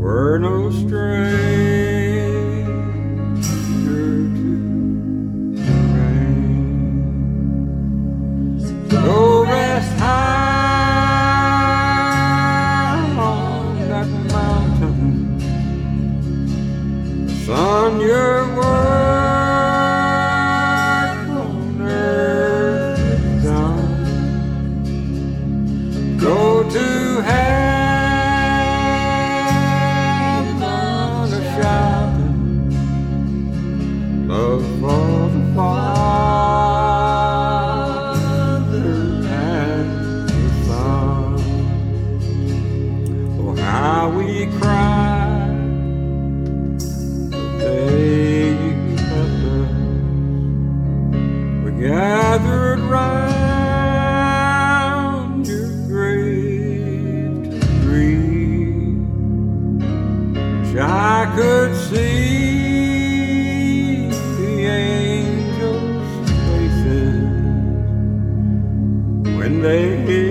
were no stranger to the rain. Go rest high on that mountain, son, your work on earth is done. Go to heaven a shouting, love for the Father and the Son. Oh, how we cried the day you left us. We gathered round your grave to grieve. Wish I could see the angels' faces when they